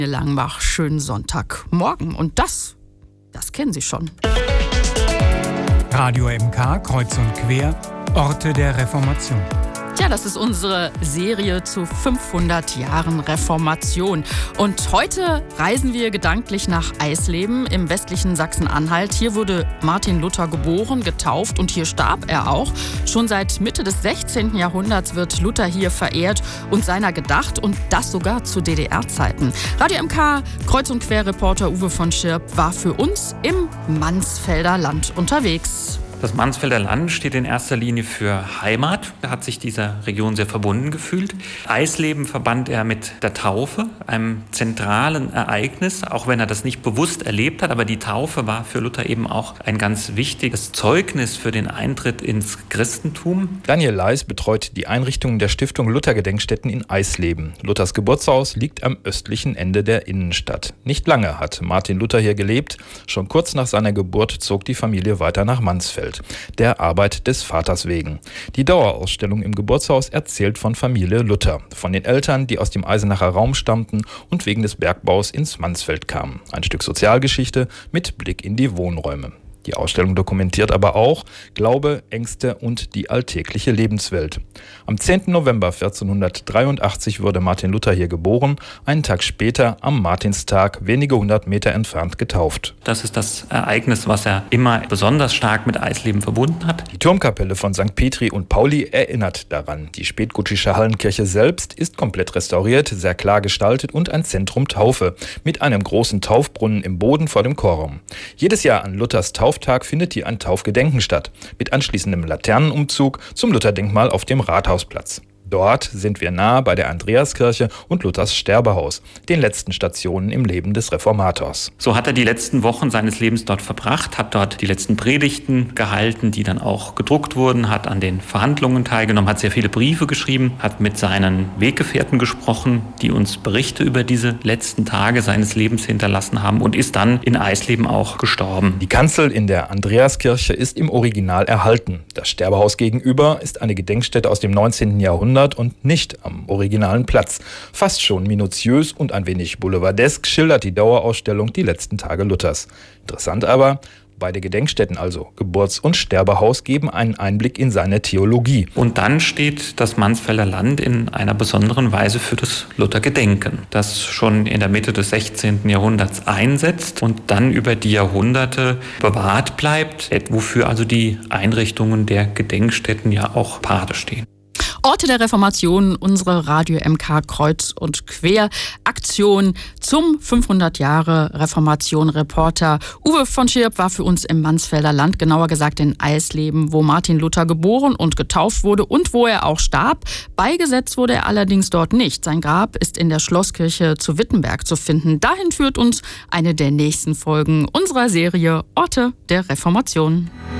Langbach, schönen Sonntagmorgen. Und das kennen Sie schon. Radio MK, kreuz und quer, Orte der Reformation. Ja, das ist unsere Serie zu 500 Jahren Reformation. Und heute reisen wir gedanklich nach Eisleben im westlichen Sachsen-Anhalt. Hier wurde Martin Luther geboren, getauft und hier starb er auch. Schon seit Mitte des 16. Jahrhunderts wird Luther hier verehrt und seiner gedacht, und das sogar zu DDR-Zeiten. Radio MK Kreuz- und Quer-Reporter Uwe von Schirp war für uns im Mansfelder Land unterwegs. Das Mansfelder Land steht in erster Linie für Heimat. Er hat sich dieser Region sehr verbunden gefühlt. Eisleben verband er mit der Taufe, einem zentralen Ereignis, auch wenn er das nicht bewusst erlebt hat. Aber die Taufe war für Luther eben auch ein ganz wichtiges Zeugnis für den Eintritt ins Christentum. Daniel Leis betreut die Einrichtungen der Stiftung Luther-Gedenkstätten in Eisleben. Luthers Geburtshaus liegt am östlichen Ende der Innenstadt. Nicht lange hat Martin Luther hier gelebt. Schon kurz nach seiner Geburt zog die Familie weiter nach Mansfeld, der Arbeit des Vaters wegen. Die Dauerausstellung im Geburtshaus erzählt von Familie Luther, von den Eltern, die aus dem Eisenacher Raum stammten und wegen des Bergbaus ins Mansfeld kamen. Ein Stück Sozialgeschichte mit Blick in die Wohnräume. Die Ausstellung dokumentiert aber auch Glaube, Ängste und die alltägliche Lebenswelt. Am 10. November 1483 wurde Martin Luther hier geboren, einen Tag später am Martinstag, wenige 100 Meter entfernt, getauft. Das ist das Ereignis, was er immer besonders stark mit Eisleben verbunden hat. Die Turmkapelle von St. Petri und Pauli erinnert daran. Die spätgotische Hallenkirche selbst ist komplett restauriert, sehr klar gestaltet und ein Zentrum Taufe mit einem großen Taufbrunnen im Boden vor dem Chorraum. Jedes Jahr an Luthers Tauftag findet hier ein Taufgedenken statt, mit anschließendem Laternenumzug zum Lutherdenkmal auf dem Rathausplatz. Dort sind wir nah bei der Andreaskirche und Luthers Sterbehaus, den letzten Stationen im Leben des Reformators. So hat er die letzten Wochen seines Lebens dort verbracht, hat dort die letzten Predigten gehalten, die dann auch gedruckt wurden, hat an den Verhandlungen teilgenommen, hat sehr viele Briefe geschrieben, hat mit seinen Weggefährten gesprochen, die uns Berichte über diese letzten Tage seines Lebens hinterlassen haben, und ist dann in Eisleben auch gestorben. Die Kanzel in der Andreaskirche ist im Original erhalten. Das Sterbehaus gegenüber ist eine Gedenkstätte aus dem 19. Jahrhundert und nicht am originalen Platz. Fast schon minutiös und ein wenig boulevardesk schildert die Dauerausstellung die letzten Tage Luthers. Interessant aber, beide Gedenkstätten, also Geburts- und Sterbehaus, geben einen Einblick in seine Theologie. Und dann steht das Mansfelder Land in einer besonderen Weise für das Luthergedenken, das schon in der Mitte des 16. Jahrhunderts einsetzt und dann über die Jahrhunderte bewahrt bleibt, wofür also die Einrichtungen der Gedenkstätten ja auch Pate stehen. Orte der Reformation, unsere Radio MK Kreuz- und Quer-Aktion zum 500 Jahre Reformation. Reporter Uwe von Schirp war für uns im Mansfelder Land, genauer gesagt in Eisleben, wo Martin Luther geboren und getauft wurde und wo er auch starb. Beigesetzt wurde er allerdings dort nicht. Sein Grab ist in der Schlosskirche zu Wittenberg zu finden. Dahin führt uns eine der nächsten Folgen unserer Serie Orte der Reformation.